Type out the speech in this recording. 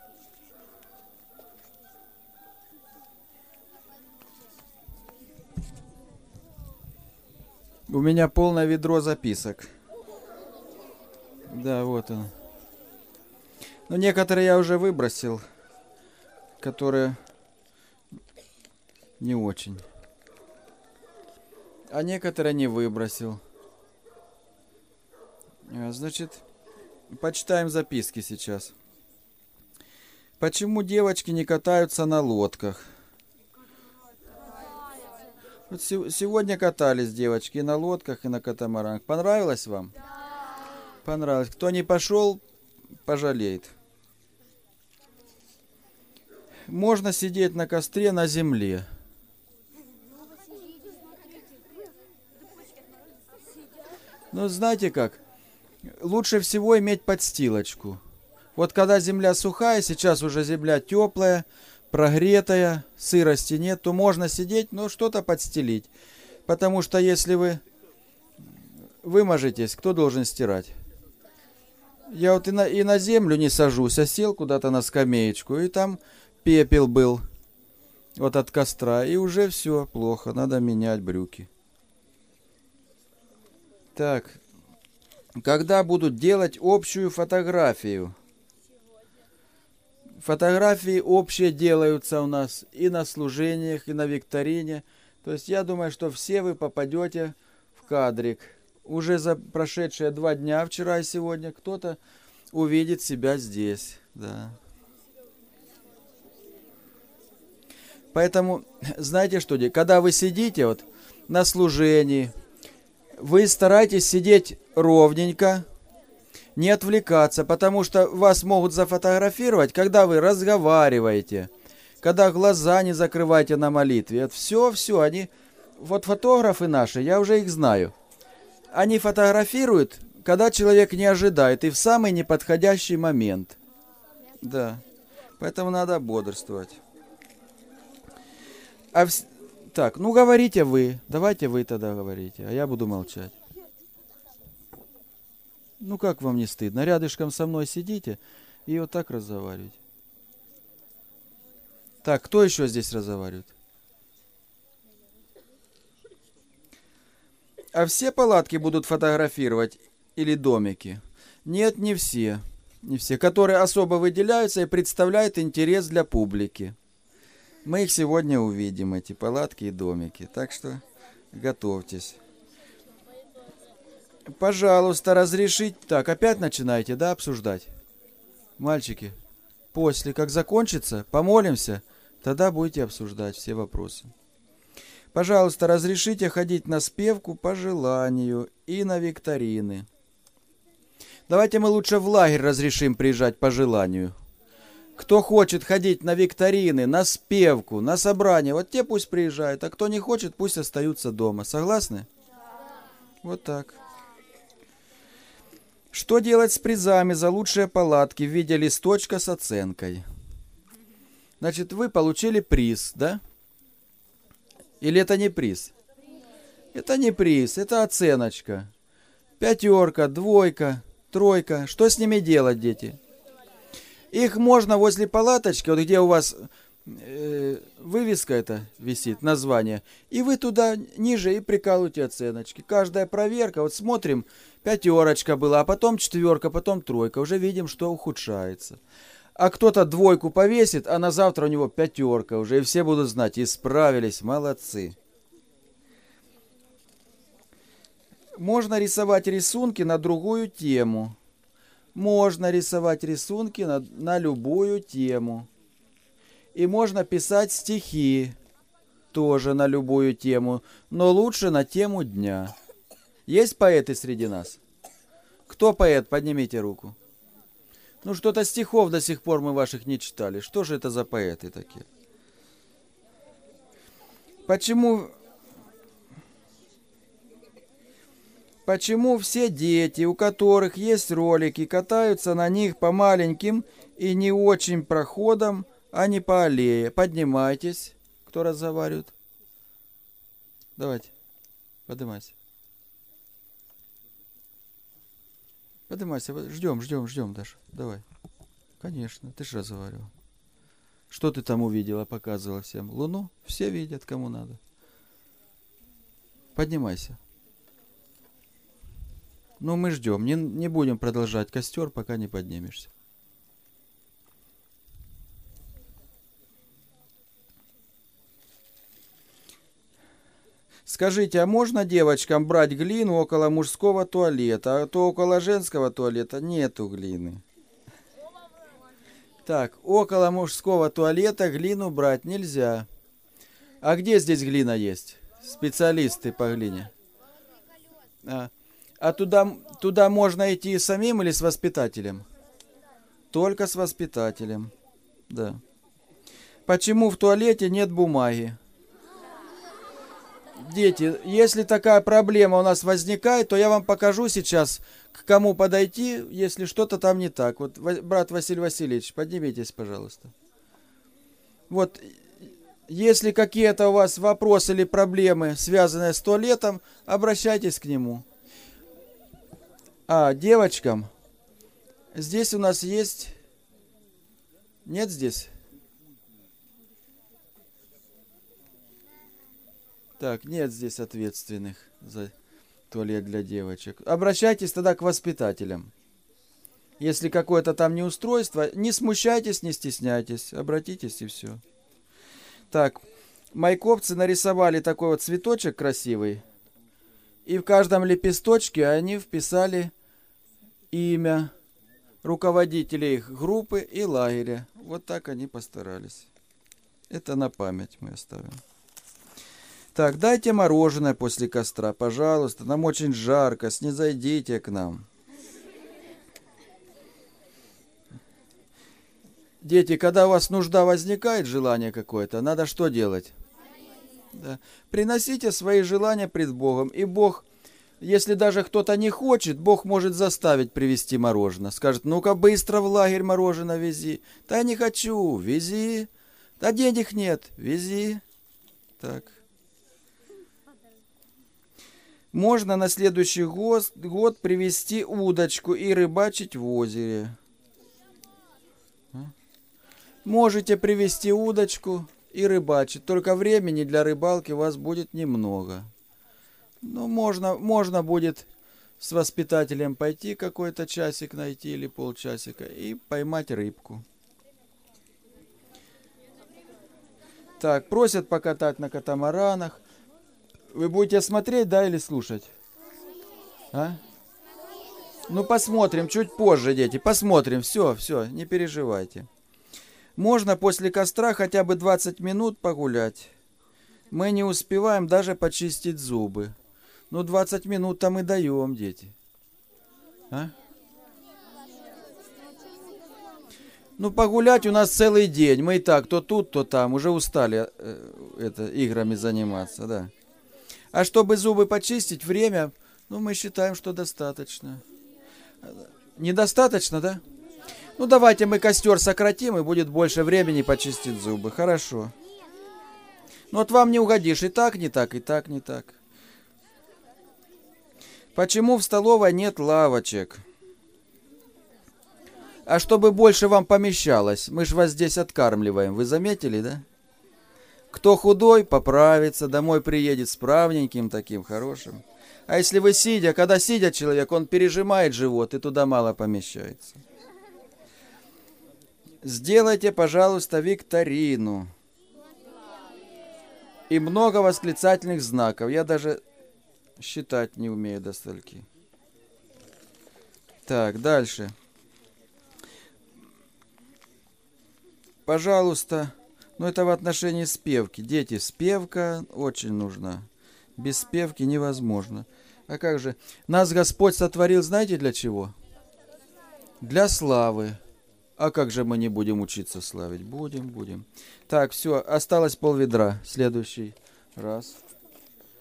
У меня полное ведро записок. Да, вот он. Но некоторые я уже выбросил, которые не очень. А некоторые не выбросил. Значит, почитаем записки сейчас. Почему девочки не катаются на лодках? Вот сегодня катались девочки и на лодках, и на катамаранах. Понравилось вам? Понравилось. Кто не пошел, пожалеет. Можно сидеть на костре на земле. Но знаете как? Лучше всего иметь подстилочку. Вот когда земля сухая, сейчас уже земля теплая, прогретая, сырости нет, то можно сидеть, но что-то подстелить. Потому что если вы выможетесь, кто должен стирать? Я вот и на землю не сажусь, а сел куда-то на скамеечку, и там пепел был вот от костра, и уже все плохо, надо менять брюки. Так, когда будут делать общую фотографию? Фотографии общие делаются у нас и на служениях, и на викторине. То есть я думаю, что все вы попадете в кадрик. Уже за прошедшие 2 дня, вчера и сегодня, кто-то увидит себя здесь. Да. Поэтому, знаете что, когда вы сидите вот на служении, вы старайтесь сидеть ровненько, не отвлекаться, потому что вас могут зафотографировать, когда вы разговариваете, когда глаза не закрываете на молитве. Все, они... Вот фотографы наши, я уже их знаю. Они фотографируют, когда человек не ожидает, и в самый неподходящий момент. Да. Поэтому надо бодрствовать. Так, ну говорите вы. Давайте вы тогда говорите, а я буду молчать. Ну как вам не стыдно? Рядышком со мной сидите и вот так разговариваете. Так, кто еще здесь разговаривает? А все палатки будут фотографировать или домики? Нет, не все. Не все, которые особо выделяются и представляют интерес для публики. Мы их сегодня увидим, эти палатки и домики. Так что готовьтесь. Пожалуйста, разрешить... Так, опять начинаете, да, обсуждать? Мальчики, после, как закончится, помолимся, тогда будете обсуждать все вопросы. Пожалуйста, разрешите ходить на спевку по желанию и на викторины. Давайте мы лучше в лагерь разрешим приезжать по желанию. Кто хочет ходить на викторины, на спевку, на собрание, вот те пусть приезжают, а кто не хочет, пусть остаются дома. Согласны? Вот так. Что делать с призами за лучшие палатки в виде листочка с оценкой? Значит, вы получили приз, да? Или это не приз? Это не приз, это оценочка. 5, 2, 3. Что с ними делать, дети? Их можно возле палаточки, вот где у вас вывеска эта висит, название, и вы туда ниже и прикалываете оценочки. Каждая проверка, вот смотрим, 5 была, а потом 4, потом 3. Уже видим, что ухудшается. А кто-то 2 повесит, а на завтра у него 5 уже, и все будут знать, исправились, молодцы. Можно рисовать рисунки на другую тему. Можно рисовать рисунки на любую тему. И можно писать стихи тоже на любую тему, но лучше на тему дня. Есть поэты среди нас? Кто поэт? Поднимите руку. Ну, что-то стихов до сих пор мы ваших не читали. Что же это за поэты такие? Почему все дети, у которых есть ролики, катаются на них по маленьким и не очень проходам, а не по аллее? Поднимайтесь. Кто разговаривает? Давайте. Поднимайся. Поднимайся. Ждем, Даша. Давай. Конечно, ты же разговаривал. Что ты там увидела, показывала всем? Луну? Все видят, кому надо. Поднимайся. Ну, мы ждем. Не будем продолжать костер, пока не поднимешься. Скажите, а можно девочкам брать глину около мужского туалета, а то около женского туалета нету глины? Так, около мужского туалета глину брать нельзя. А где здесь глина есть? Специалисты по глине. А туда можно идти самим или с воспитателем? Только с воспитателем. Да. Почему в туалете нет бумаги? Дети, если такая проблема у нас возникает, то я вам покажу сейчас, к кому подойти, если что-то там не так. Вот, брат Василий Васильевич, поднимитесь, пожалуйста. Вот, если какие-то у вас вопросы или проблемы, связанные с туалетом, обращайтесь к нему. А девочкам, здесь у нас есть... Нет здесь? Так, нет здесь ответственных за туалет для девочек. Обращайтесь тогда к воспитателям. Если какое-то там неустройство, не смущайтесь, не стесняйтесь. Обратитесь и все. Так, майкопцы нарисовали такой вот цветочек красивый. И в каждом лепесточке они вписали имя руководителей их группы и лагеря. Вот так они постарались. Это на память мы оставим. Так, дайте мороженое после костра, пожалуйста. Нам очень жарко, снизойдите к нам. Дети, когда у вас нужда возникает, желание какое-то, надо что делать? Да. Приносите свои желания пред Богом. И Бог, если даже кто-то не хочет, Бог может заставить привезти мороженое. Скажет, ну-ка быстро в лагерь мороженое вези. Да я не хочу, вези. Да денег нет, вези. Так. Можно на следующий год привезти удочку и рыбачить в озере. Можете привезти удочку и рыбачить. Только времени для рыбалки у вас будет немного. Ну, можно будет с воспитателем пойти какой-то часик найти или полчасика и поймать рыбку. Так, просят покатать на катамаранах. Вы будете смотреть, да, или слушать? А? Ну, посмотрим чуть позже, дети. Посмотрим. Все, не переживайте. Можно после костра хотя бы 20 минут погулять. Мы не успеваем даже почистить зубы. Ну, 20 минут-то мы даем, дети. А? Ну, погулять у нас целый день. Мы и так то тут, то там. Уже устали играми заниматься, да. А чтобы зубы почистить, время, ну, мы считаем, что достаточно. Недостаточно, да? Ну, давайте мы костер сократим, и будет больше времени почистить зубы. Хорошо. Ну, вот вам не угодишь. И так, не так, и так, не так. Почему в столовой нет лавочек? А чтобы больше вам помещалось. Мы ж вас здесь откармливаем. Вы заметили, да? Кто худой, поправится, домой приедет справненьким таким, хорошим. А если вы сидя, когда сидя человек, он пережимает живот, и туда мало помещается. Сделайте, пожалуйста, викторину. И много восклицательных знаков. Я даже считать не умею до стольки. Так, дальше. Пожалуйста. Но это в отношении спевки. Дети, спевка очень нужна. Без спевки невозможно. А как же? Нас Господь сотворил, знаете, для чего? Для славы. А как же мы не будем учиться славить? Будем. Так, все, осталось полведра. Следующий раз.